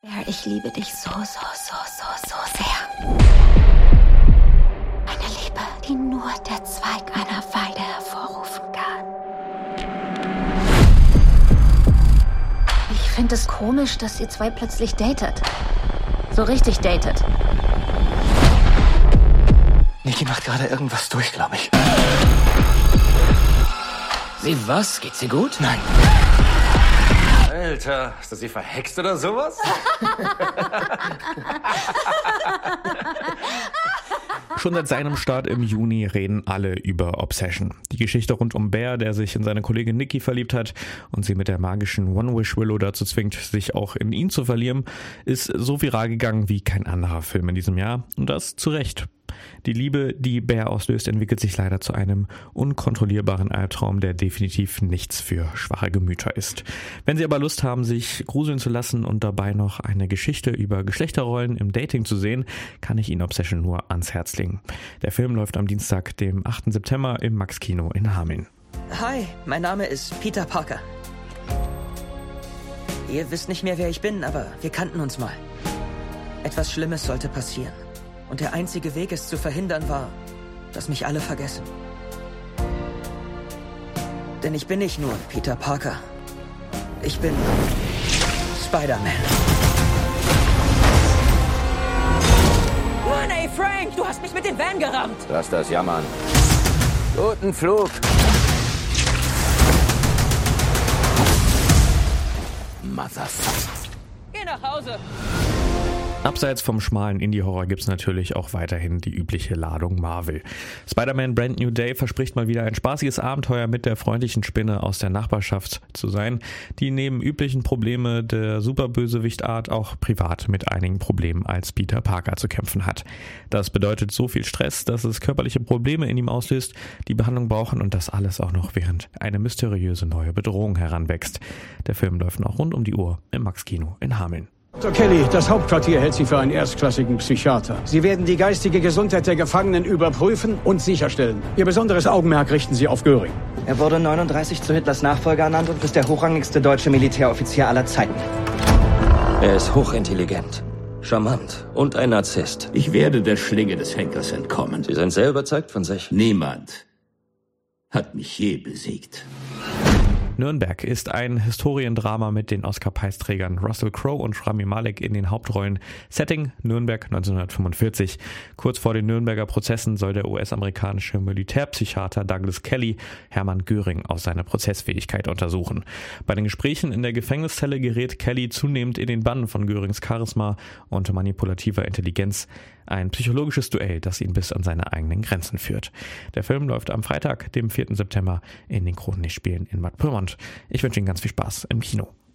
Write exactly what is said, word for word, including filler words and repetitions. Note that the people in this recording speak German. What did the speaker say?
Bear, ich liebe dich so, so, so, so, so sehr. Eine Liebe, die nur der Zweig einer Weide hervorrufen kann. Ich finde es komisch, dass ihr zwei plötzlich datet. So richtig datet. Niki macht gerade irgendwas durch, glaube ich. Sie was? Geht's ihr gut? Nein. Alter, ist das sie verhext oder sowas? Schon seit seinem Start im Juni reden alle über Obsession. Die Geschichte rund um Bear, der sich in seine Kollegin Niki verliebt hat und sie mit der magischen One-Wish-Willow dazu zwingt, sich auch in ihn zu verlieren, ist so viral gegangen wie kein anderer Film in diesem Jahr. Und das zu Recht. Die Liebe, die Bear auslöst, entwickelt sich leider zu einem unkontrollierbaren Albtraum, der definitiv nichts für schwache Gemüter ist. Wenn Sie aber Lust haben, sich gruseln zu lassen und dabei noch eine Geschichte über Geschlechterrollen im Dating zu sehen, kann ich Ihnen Obsession nur ans Herz legen. Der Film läuft am Dienstag, dem achten September im Max-Kino in Hameln. Hi, mein Name ist Peter Parker. Ihr wisst nicht mehr, wer ich bin, aber wir kannten uns mal. Etwas Schlimmes sollte passieren. Und der einzige Weg, es zu verhindern, war, dass mich alle vergessen. Denn ich bin nicht nur Peter Parker. Ich bin Spider-Man. Mann, ey, Frank, du hast mich mit dem Van gerammt. Lass das jammern. Guten Flug. Motherfucker. Geh nach Hause. Abseits vom schmalen Indie-Horror gibt's natürlich auch weiterhin die übliche Ladung Marvel. Spider-Man Brand New Day verspricht mal wieder ein spaßiges Abenteuer mit der freundlichen Spinne aus der Nachbarschaft zu sein, die neben üblichen Probleme der Superbösewicht-Art auch privat mit einigen Problemen als Peter Parker zu kämpfen hat. Das bedeutet so viel Stress, dass es körperliche Probleme in ihm auslöst, die Behandlung brauchen und das alles auch noch während eine mysteriöse neue Bedrohung heranwächst. Der Film läuft noch rund um die Uhr im Max-Kino in Hameln. Doktor Kelly, das Hauptquartier hält Sie für einen erstklassigen Psychiater. Sie werden die geistige Gesundheit der Gefangenen überprüfen und sicherstellen. Ihr besonderes Augenmerk richten Sie auf Göring. Er wurde neununddreißig zu Hitlers Nachfolger ernannt und ist der hochrangigste deutsche Militäroffizier aller Zeiten. Er ist hochintelligent, charmant und ein Narzisst. Ich werde der Schlinge des Henkers entkommen. Sie sind sehr überzeugt von sich. Niemand hat mich je besiegt. Nürnberg ist ein Historiendrama mit den Oscar-Preisträgern Russell Crowe und Rami Malek in den Hauptrollen. Setting Nürnberg neunzehnhundertfünfundvierzig. Kurz vor den Nürnberger Prozessen soll der U S-amerikanische Militärpsychiater Douglas Kelly Hermann Göring aus seiner Prozessfähigkeit untersuchen. Bei den Gesprächen in der Gefängniszelle gerät Kelly zunehmend in den Bann von Görings Charisma und manipulativer Intelligenz. Ein psychologisches Duell, das ihn bis an seine eigenen Grenzen führt. Der Film läuft am Freitag, dem vierten September, in den Kronenlichtspielen in Bad Pyrmont. Ich wünsche Ihnen ganz viel Spaß im Kino.